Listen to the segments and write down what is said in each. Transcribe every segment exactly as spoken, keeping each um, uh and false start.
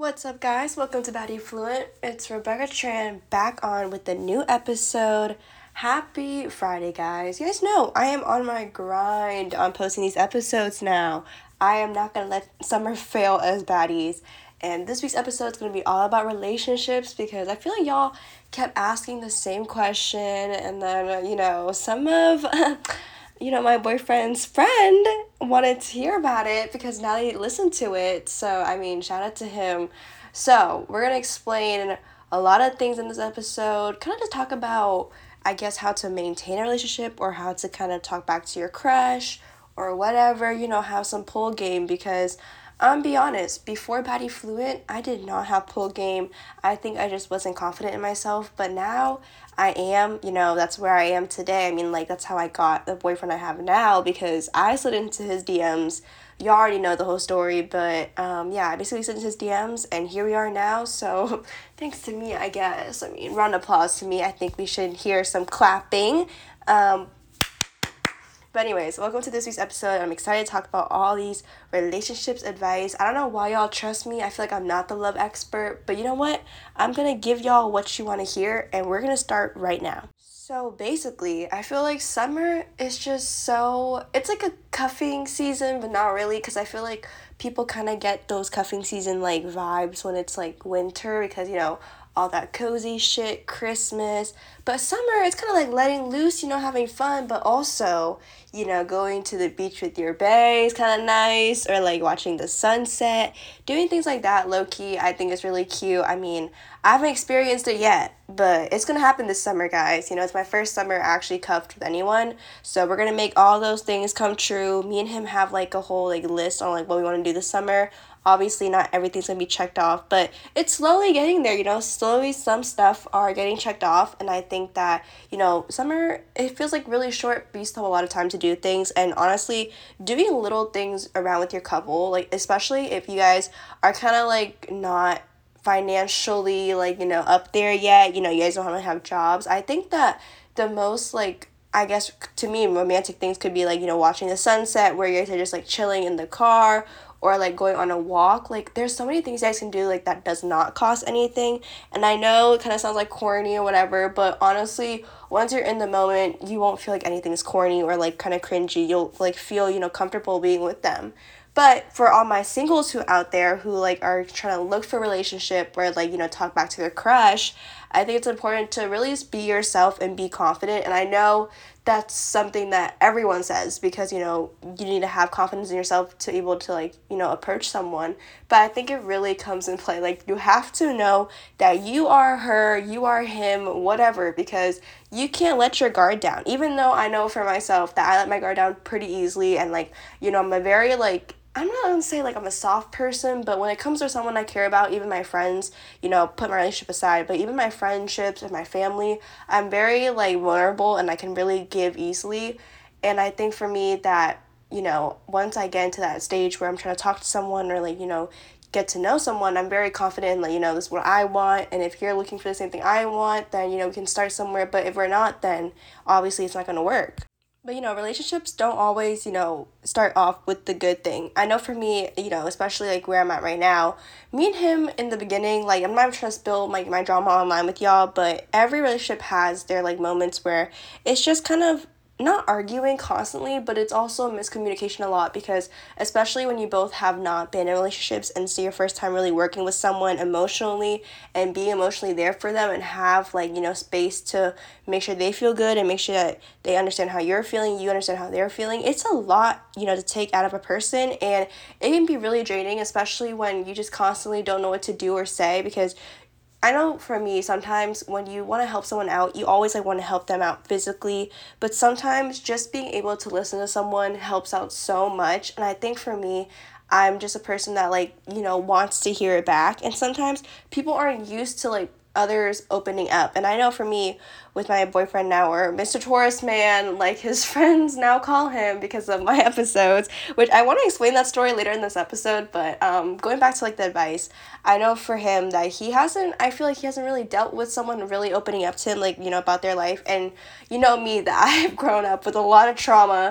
What's up, guys? Welcome to Baddie Fluent. It's Rebecca Tran back on with a new episode. Happy Friday, guys. You guys know I am on my grind on posting these episodes now. I am not going to let summer fail as baddies. And this week's episode is going to be all about relationships because I feel like y'all kept asking the same question. And then, you know, some of... you know, my boyfriend's friend wanted to hear about it because now they listened to it. So, I mean, shout out to him. So, we're going to explain a lot of things in this episode. Kind of just talk about, I guess, how to maintain a relationship or how to kind of talk back to your crush or whatever, you know, have some pull game because I'm be honest, before Baddie Fluent, I did not have pull game. I think I just wasn't confident in myself, but now I am, you know, that's where I am today. I mean, like, that's how I got the boyfriend I have now because I slid into his D Ms. You already know the whole story, but um, yeah, I basically slid into his D Ms, and here we are now, so thanks to me, I guess. I mean, round of applause to me. I think we should hear some clapping. Um, But anyways, welcome to this week's episode. I'm excited to talk about all these relationships advice. I don't know why y'all trust me. I feel like I'm not the love expert, but you know what? I'm going to give y'all what you want to hear, and we're going to start right now. So basically, I feel like summer is just so, it's like a cuffing season, but not really, because I feel like people kind of get those cuffing season like vibes when it's like winter because, you know, all that cozy shit, Christmas. But summer, it's kind of like letting loose, you know, having fun, but also, you know, going to the beach with your bae is kind of nice, or like watching the sunset, doing things like that, low-key, I think is really cute. I mean, I haven't experienced it yet, but it's gonna happen this summer, guys. You know, it's my first summer actually cuffed with anyone, so we're gonna make all those things come true. Me and him have like a whole like list on like what we want to do this summer. Obviously, not everything's gonna be checked off, but it's slowly getting there, you know, slowly some stuff are getting checked off, and I think that, you know, summer, it feels like really short, but you still have a lot of time to do things, and honestly, doing little things around with your couple, like, especially if you guys are kind of, like, not financially, like, you know, up there yet, you know, you guys don't have to have jobs, I think that the most, like, I guess, to me, romantic things could be, like, you know, watching the sunset, where you guys are just, like, chilling in the car, or like going on a walk. Like, there's so many things you guys can do like that does not cost anything, and I know it kind of sounds like corny or whatever, but honestly, once you're in the moment, you won't feel like anything's corny or like kind of cringy. You'll like feel, you know, comfortable being with them. But for all my singles who out there who like are trying to look for a relationship or like, you know, talk back to their crush, I think it's important to really just be yourself and be confident. And I know that's something that everyone says because, you know, you need to have confidence in yourself to be able to like, you know, approach someone. But I think it really comes in play. Like, you have to know that you are her, you are him, whatever, because you can't let your guard down. Even though I know for myself that I let my guard down pretty easily, and like, you know, I'm a very like, I'm not gonna say like I'm a soft person, but when it comes to someone I care about, even my friends, you know, put my relationship aside, but even my friendships and my family, I'm very like vulnerable and I can really give easily. And I think for me that, you know, once I get into that stage where I'm trying to talk to someone or like, you know, get to know someone, I'm very confident in like, you know, this is what I want, and if you're looking for the same thing I want, then, you know, we can start somewhere, but if we're not, then obviously it's not gonna work. But, you know, relationships don't always, you know, start off with the good thing. I know for me, you know, especially, like, where I'm at right now, me and him in the beginning, like, I'm not trying to spill my, my drama online with y'all, but every relationship has their, like, moments where it's just kind of not arguing constantly, but it's also miscommunication a lot because especially when you both have not been in relationships and see your first time really working with someone emotionally and being emotionally there for them and have like, you know, space to make sure they feel good and make sure that they understand how you're feeling, you understand how they're feeling. It's a lot, you know, to take out of a person, and it can be really draining, especially when you just constantly don't know what to do or say because I know for me, sometimes when you want to help someone out, you always like want to help them out physically, but sometimes just being able to listen to someone helps out so much. And I think for me, I'm just a person that like, you know, wants to hear it back. And sometimes people aren't used to like others opening up. And I know for me, with my boyfriend now, or Mister Taurus Man, like his friends now call him because of my episodes, which I want to explain that story later in this episode. But um, going back to like the advice, I know for him that he hasn't, I feel like he hasn't really dealt with someone really opening up to him, like, you know, about their life. And you know me, that I've grown up with a lot of trauma.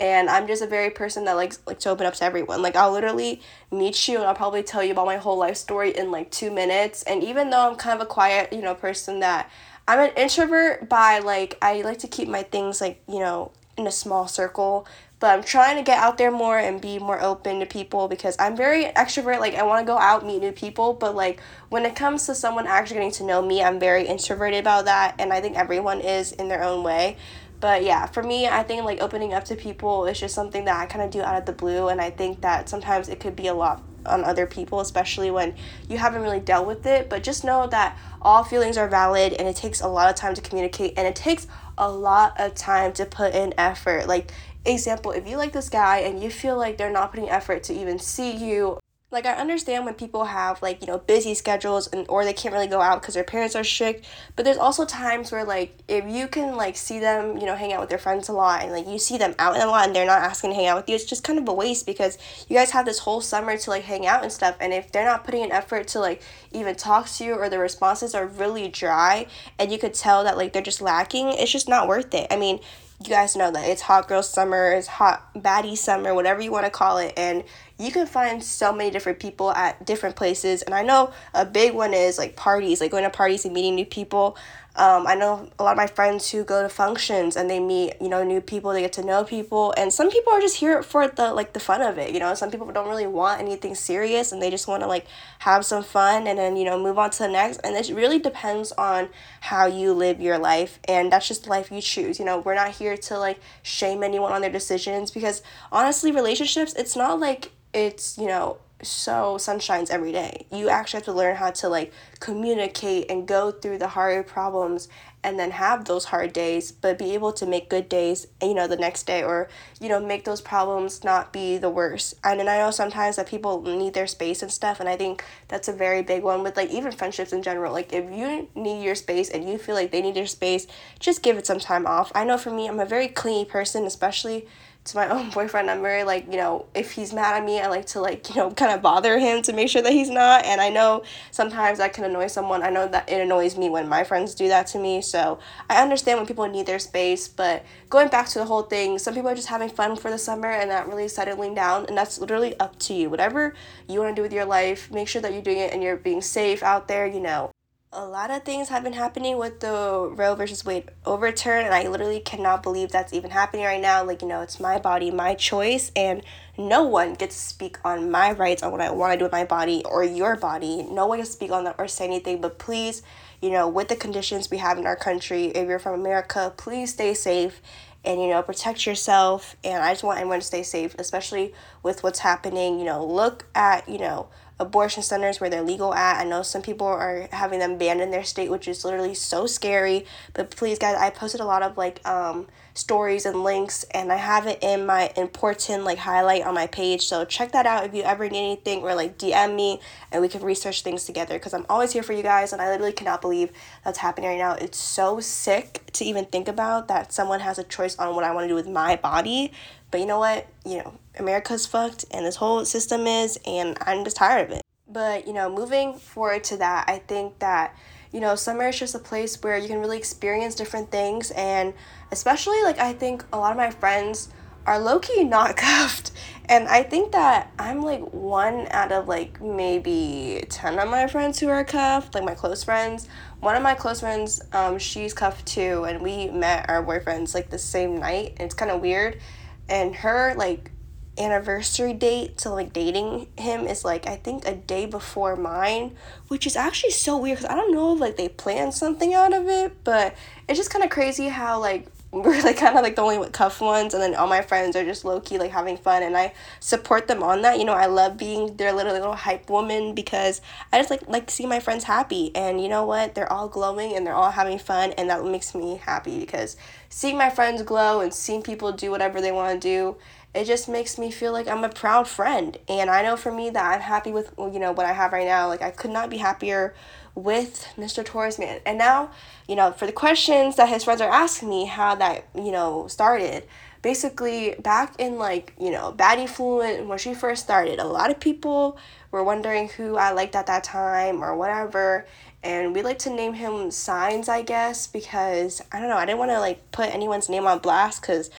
And I'm just a very person that likes like to open up to everyone. Like, I'll literally meet you and I'll probably tell you about my whole life story in like two minutes. And even though I'm kind of a quiet, you know, person that I'm an introvert by like, I like to keep my things like, you know, in a small circle. But I'm trying to get out there more and be more open to people because I'm very extrovert. Like, I want to go out, meet new people. But, like, when it comes to someone actually getting to know me, I'm very introverted about that. And I think everyone is in their own way. But, yeah, for me, I think, like, opening up to people is just something that I kind of do out of the blue. And I think that sometimes it could be a lot on other people, especially when you haven't really dealt with it. But just know that all feelings are valid and it takes a lot of time to communicate. And it takes a lot of time to put in effort. Like, example, if you like this guy and you feel like they're not putting effort to even see you, like, I understand when people have like, you know, busy schedules and or they can't really go out because their parents are strict, but there's also times where like if you can like see them, you know, hang out with their friends a lot and like you see them out and a lot and they're not asking to hang out with you, it's just kind of a waste because you guys have this whole summer to like hang out and stuff, and if they're not putting an effort to like even talk to you or the responses are really dry and you could tell that like they're just lacking, it's just not worth it. I mean, you guys know that it's hot girl summer, it's hot baddie summer, whatever you want to call it, and you can find so many different people at different places. And I know a big one is like parties, like going to parties and meeting new people. Um, I know a lot of my friends who go to functions and they meet, you know, new people, they get to know people. And some people are just here for the like the fun of it, you know. Some people don't really want anything serious and they just want to like have some fun and then, you know, move on to the next. And it really depends on how you live your life. And that's just the life you choose. You know, we're not here to like shame anyone on their decisions because honestly, relationships, it's not like it's, you know, so sunshines every day. You actually have to learn how to like communicate and go through the hard problems and then have those hard days, but be able to make good days, you know, the next day, or, you know, make those problems not be the worst. And then I know sometimes that people need their space and stuff, and I think that's a very big one with like even friendships in general. Like if you need your space and you feel like they need your space, just give it some time off. I know for me, I'm a very clingy person, especially to my own boyfriend. I'm very like, you know, if he's mad at me, I like to like, you know, kind of bother him to make sure that he's not. And I know sometimes that can annoy someone. I know that it annoys me when my friends do that to me. So I understand when people need their space. But going back to the whole thing, some people are just having fun for the summer and not really settling down. And that's literally up to you. Whatever you want to do with your life, make sure that you're doing it and you're being safe out there, you know. A lot of things have been happening with the Roe versus Wade overturn, and I literally cannot believe that's even happening right now. Like, you know, it's my body, my choice, and no one gets to speak on my rights, on what I want to do with my body or your body. No one gets to speak on that or say anything, but please, you know, with the conditions we have in our country, if you're from America, please stay safe and, you know, protect yourself. And I just want everyone to stay safe, especially with what's happening. You know, look at, you know, abortion centers where they're legal at. I know some people are having them banned in their state, which is literally so scary. But please, guys, I posted a lot of like um stories and links, and I have it in my important like highlight on my page. So check that out if you ever need anything, or like D M me and we can research things together, because I'm always here for you guys. And I literally cannot believe that's happening right now. It's so sick to even think about that someone has a choice on what I want to do with my body. But you know what? You know, America's fucked and this whole system is, and I'm just tired of it. But, you know, moving forward to that, I think that, you know, summer is just a place where you can really experience different things. And especially, like, I think a lot of my friends are low-key not cuffed. And I think that I'm, like, one out of, like, maybe ten of my friends who are cuffed, like, my close friends. One of my close friends, um, she's cuffed, too, and we met our boyfriends, like, the same night. And it's kind of weird. And her, like, anniversary date to, like, dating him is, like, I think a day before mine, which is actually so weird because I don't know if, like, they planned something out of it, but it's just kind of crazy how, like, we're, like, kind of, like, the only cuff ones, and then all my friends are just low-key, like, having fun, and I support them on that. You know, I love being their little, little hype woman because I just, like, like to see my friends happy, and you know what? They're all glowing, and they're all having fun, and that makes me happy because seeing my friends glow and seeing people do whatever they want to do, it just makes me feel like I'm a proud friend. And I know for me that I'm happy with, you know, what I have right now. Like, I could not be happier with Mister Taurus Man. And now, you know, for the questions that his friends are asking me, how that, you know, started. Basically, back in, like, you know, Baddie Fluent, when she first started, a lot of people were wondering who I liked at that time or whatever. And we like to name him Signs, I guess, because, I don't know, I didn't want to, like, put anyone's name on blast because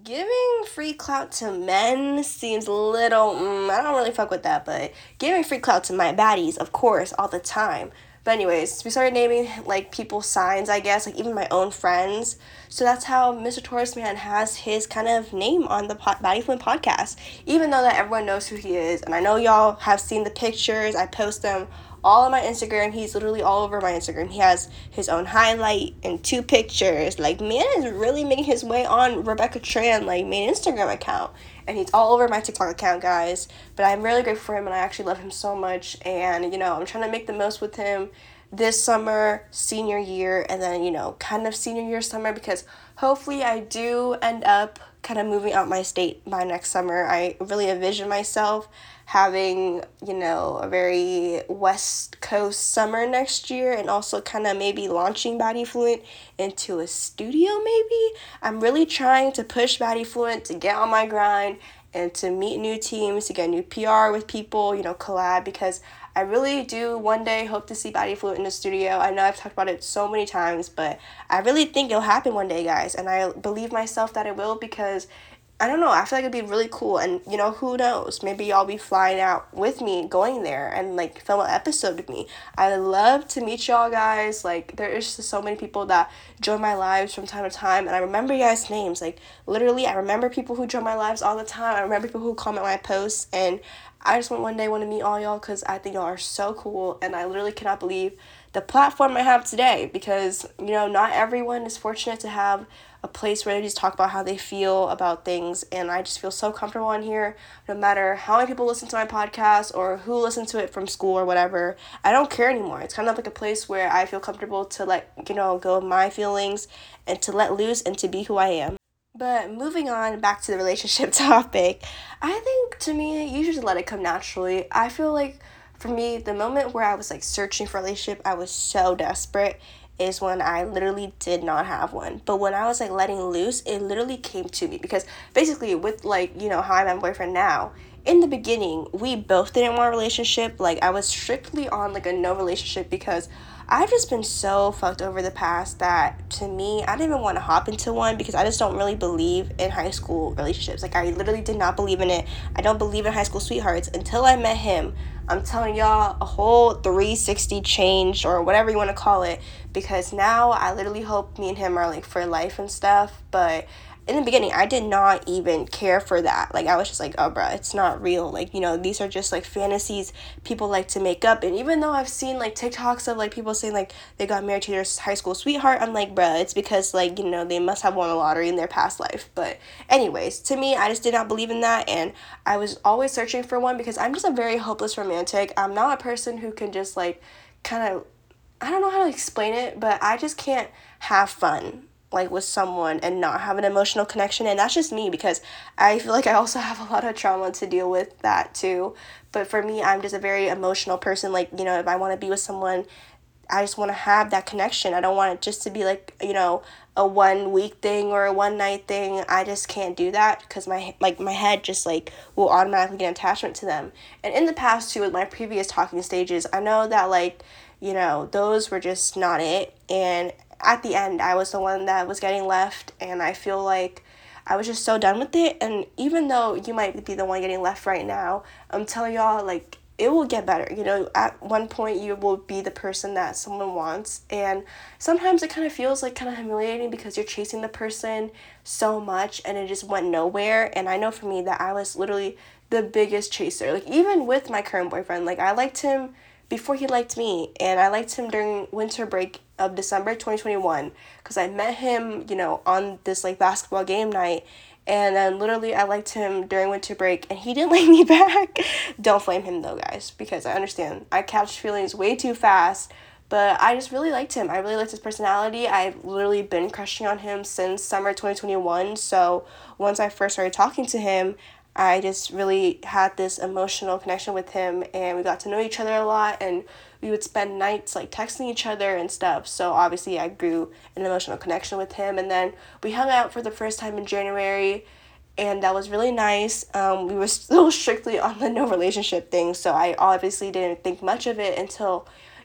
Giving free clout to men seems a little, mm, I don't really fuck with that, but giving free clout to my baddies, of course, all the time. But anyways, we started naming, like, people's signs, I guess, like, even my own friends. So that's how Mister Taurus Man has his kind of name on the po- Baddie Fluent podcast. Even though that everyone knows who he is, and I know y'all have seen the pictures, I post them all on my Instagram. He's literally all over my Instagram. He has his own highlight and two pictures. Like, man is really making his way on Rebecca Tran, like, main Instagram account. And he's all over my TikTok account, guys. But I'm really grateful for him, and I actually love him so much. And, you know, I'm trying to make the most with him this summer, senior year, and then, you know, kind of senior year summer, because hopefully I do end up kind of moving out my state by next summer. I really envision myself having, you know, a very West Coast summer next year, and also kind of maybe launching Baddie Fluent into a studio maybe. I'm really trying to push Baddie Fluent to get on my grind and to meet new teams, to get new P R with people, you know, collab, because I really do one day hope to see Baddie Fluent in the studio. I know I've talked about it so many times, but I really think it'll happen one day, guys, and I believe myself that it will, because I don't know, I feel like it'd be really cool, and, you know, who knows, maybe y'all be flying out with me, going there, and, like, film an episode with me. I love to meet y'all, guys. Like, there is just so many people that join my lives from time to time, and I remember you guys' names. Like, literally, I remember people who join my lives all the time. I remember people who comment my posts, and I just want one day want to meet all y'all, because I think y'all are so cool, and I literally cannot believe the platform I have today, because, you know, not everyone is fortunate to have a place where they just talk about how they feel about things, and I just feel so comfortable on here. No matter how many people listen to my podcast or who listen to it from school or whatever, I don't care anymore. It's kind of like a place where I feel comfortable to let, you know, go of my feelings and to let loose and to be who I am. But moving on back to the relationship topic, I think, to me, you should just let it come naturally. I feel like, for me, the moment where I was, like, searching for a relationship, I was so desperate, is when I literally did not have one. But when I was, like, letting loose, it literally came to me. Because basically, with, like, you know, how I'm my boyfriend now, in the beginning, we both didn't want a relationship. Like, I was strictly on, like, a no relationship, because I've just been so fucked over the past that, to me, I didn't even want to hop into one, because I just don't really believe in high school relationships. Like, I literally did not believe in it. I don't believe in high school sweethearts until I met him. I'm telling y'all, a whole three sixty change, or whatever you want to call it, because now I literally hope me and him are, like, for life and stuff. But in the beginning, I did not even care for that. Like, I was just like, oh, bruh, it's not real. Like, you know, these are just, like, fantasies people like to make up. And even though I've seen, like, TikToks of, like, people saying, like, they got married to their high school sweetheart, I'm like, bruh, it's because, like, you know, they must have won a lottery in their past life. But anyways, to me, I just did not believe in that. And I was always searching for one, because I'm just a very hopeless romantic. I'm not a person who can just, like, kind of, I don't know how to explain it, but I just can't have fun, like, with someone and not have an emotional connection. And that's just me, because I feel like I also have a lot of trauma to deal with that too. But for me, I'm just a very emotional person. Like, you know, if I want to be with someone, I just want to have that connection. I don't want it just to be, like, you know, a one week thing or a one night thing. I just can't do that, because my, like, my head just, like, will automatically get an attachment to them. And in the past too, with my previous talking stages, I know that, like, you know, those were just not it. And at the end, I was the one that was getting left, and I feel like I was just so done with it. And even though you might be the one getting left right now, I'm telling y'all, like, it will get better. You know, at one point, you will be the person that someone wants, and sometimes it kind of feels, like, kind of humiliating, because you're chasing the person so much, and it just went nowhere. And I know for me that I was literally the biggest chaser. Like, even with my current boyfriend, like, I liked him before he liked me, and I liked him during winter break of December twenty twenty-one, because I met him, you know, on this, like, basketball game night, and then literally I liked him during winter break, and he didn't like me back. Don't flame him though, guys, because I understand I catch feelings way too fast, but I just really liked him. I really liked his personality. I've literally been crushing on him since summer twenty twenty-one, so once I first started talking to him, I just really had this emotional connection with him, and we got to know each other a lot, and we would spend nights, like, texting each other and stuff. So obviously I grew an emotional connection with him, and then we hung out for the first time in January, and that was really nice. Um, we were still strictly on the no relationship thing, so I obviously didn't think much of it until,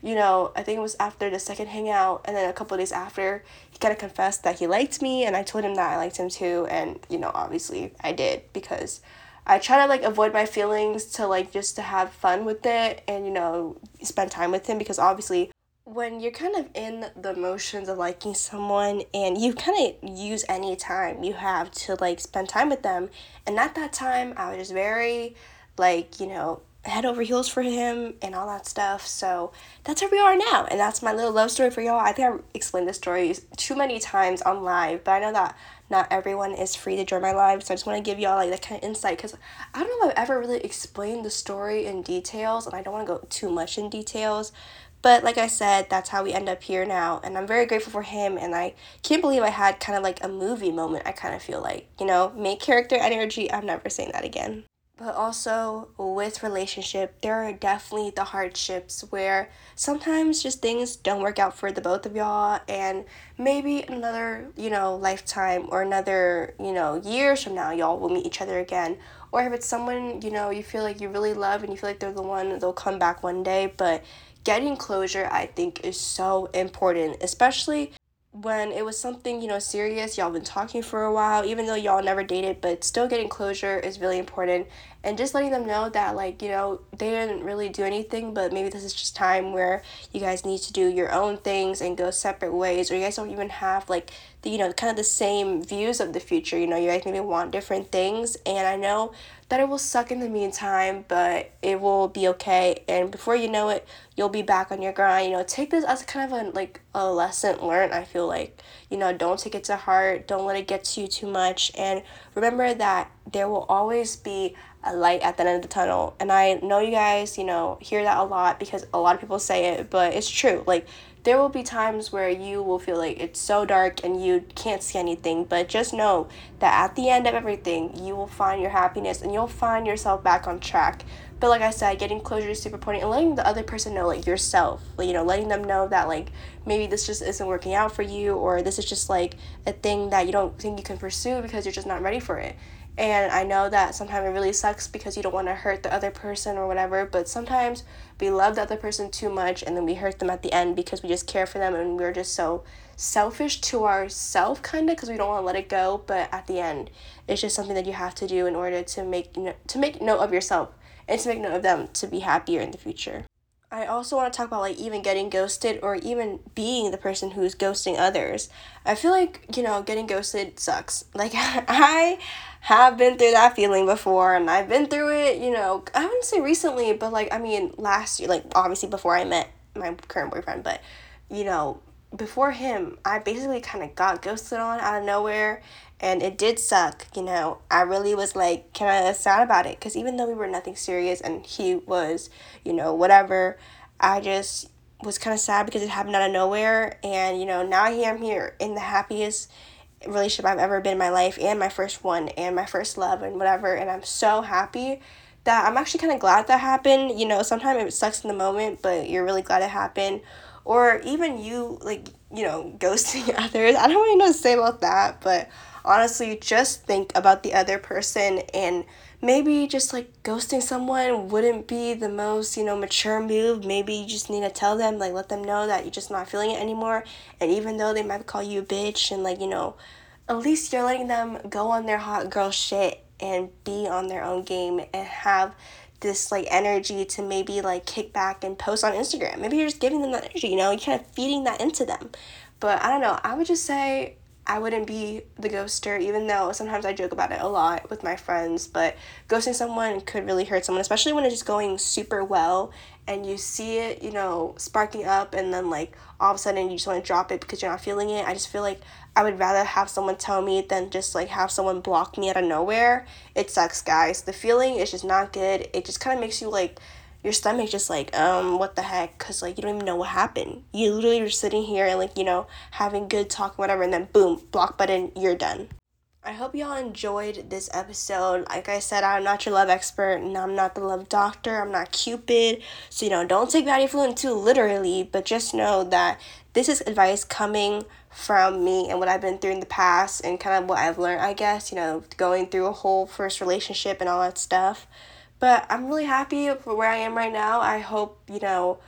you know, I think it was after the second hangout, and then a couple of days after, he kind of confessed that he liked me, and I told him that I liked him too, and, you know, obviously I did, because I try to, like, avoid my feelings to, like, just to have fun with it and, you know, spend time with him, because obviously when you're kind of in the motions of liking someone and you kind of use any time you have to like spend time with them, and at that time I was just very like, you know, head over heels for him and all that stuff. So that's where we are now, and that's my little love story for y'all. I think I explained this story too many times on live, but I know that not everyone is free to join my live, so I just want to give y'all like that kind of insight, because I don't know if I've ever really explained the story in details, and I don't want to go too much in details. But like I said, that's how we end up here now. And I'm very grateful for him. And I can't believe I had kind of like a movie moment, I kind of feel like. You know, main character energy, I'm never saying that again. But also with relationship, there are definitely the hardships where sometimes just things don't work out for the both of y'all, and maybe another, you know, lifetime or another, you know, years from now y'all will meet each other again. Or if it's someone, you know, you feel like you really love and you feel like they're the one, they'll come back one day. But getting closure, I think, is so important, especially when it was something, you know, serious. Y'all been talking for a while, even though y'all never dated, but still getting closure is really important. And just letting them know that, like, you know, they didn't really do anything, but maybe this is just time where you guys need to do your own things and go separate ways, or you guys don't even have like the, you know, kind of the same views of the future. You know, you guys maybe want different things, and I know that it will suck in the meantime, but it will be okay. And before you know it, you'll be back on your grind. You know, take this as kind of a like a lesson learned. I feel like, you know, don't take it to heart. Don't let it get to you too much. And remember that there will always be a light at the end of the tunnel. And I know you guys, you know, hear that a lot because a lot of people say it, but it's true. Like, there will be times where you will feel like it's so dark and you can't see anything, but just know that at the end of everything, you will find your happiness and you'll find yourself back on track. But like I said, getting closure is super important, and letting the other person know, like yourself, like, you know, letting them know that like maybe this just isn't working out for you, or this is just like a thing that you don't think you can pursue because you're just not ready for it. And I know that sometimes it really sucks because you don't want to hurt the other person or whatever, but sometimes we love the other person too much and then we hurt them at the end because we just care for them and we're just so selfish to ourselves, kind of, because we don't want to let it go. But at the end, it's just something that you have to do in order to make, you know, to make note of yourself and to make note of them to be happier in the future. I also want to talk about like even getting ghosted or even being the person who's ghosting others. I feel like, you know, getting ghosted sucks. Like, I have been through that feeling before, and I've been through it, you know, I wouldn't say recently, but like, I mean, last year, like obviously before I met my current boyfriend, but you know, before him, I basically kind of got ghosted on out of nowhere, and it did suck. You know, I really was like kind of sad about it, because even though we were nothing serious and he was, you know, whatever, I just was kind of sad because it happened out of nowhere. And you know, now I am here in the happiest relationship I've ever been in my life, and my first one, and my first love, and whatever, and I'm so happy that I'm actually kind of glad that happened. You know, sometimes it sucks in the moment, but you're really glad it happened. Or even you, like, you know, ghosting others. I don't really know what to say about that, but honestly, just think about the other person, and maybe just like ghosting someone wouldn't be the most, you know, mature move. Maybe you just need to tell them, like, let them know that you're just not feeling it anymore. And even though they might call you a bitch, and like, you know, at least you're letting them go on their hot girl shit and be on their own game and have this like energy to maybe like kick back and post on Instagram. Maybe you're just giving them that energy, you know, you're kind of feeding that into them. But I don't know, I would just say I wouldn't be the ghoster, even though sometimes I joke about it a lot with my friends. But ghosting someone could really hurt someone, especially when it's just going super well and you see it, you know, sparking up, and then like all of a sudden you just want to drop it because you're not feeling it. I just feel like I would rather have someone tell me than just like have someone block me out of nowhere. It sucks, guys. The feeling is just not good. It just kind of makes you like, your stomach just like, um, what the heck? Because like you don't even know what happened. You literally were sitting here and like, you know, having good talk, whatever, and then boom, block button, you're done. I hope y'all enjoyed this episode. Like I said, I'm not your love expert, and I'm not the love doctor. I'm not Cupid. So, you know, don't take Baddie Fluent too literally, but just know that this is advice coming from me and what I've been through in the past and kind of what I've learned, I guess, you know, going through a whole first relationship and all that stuff. But I'm really happy for where I am right now. I hope, you know,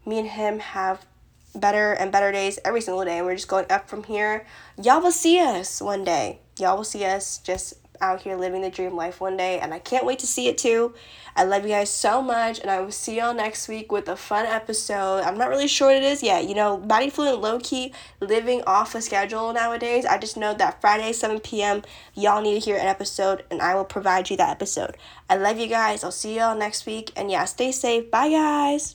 me and him have better and better days every single day. And we're just going up from here. Y'all will see us one day. Y'all will see us just out here living the dream life one day. And I can't wait to see it too. I love you guys so much. And I will see y'all next week with a fun episode. I'm not really sure what it is yet. You know, Body Fluent low-key living off a schedule nowadays. I just know that Friday, seven p.m., y'all need to hear an episode. And I will provide you that episode. I love you guys. I'll see y'all next week. And yeah, stay safe. Bye, guys.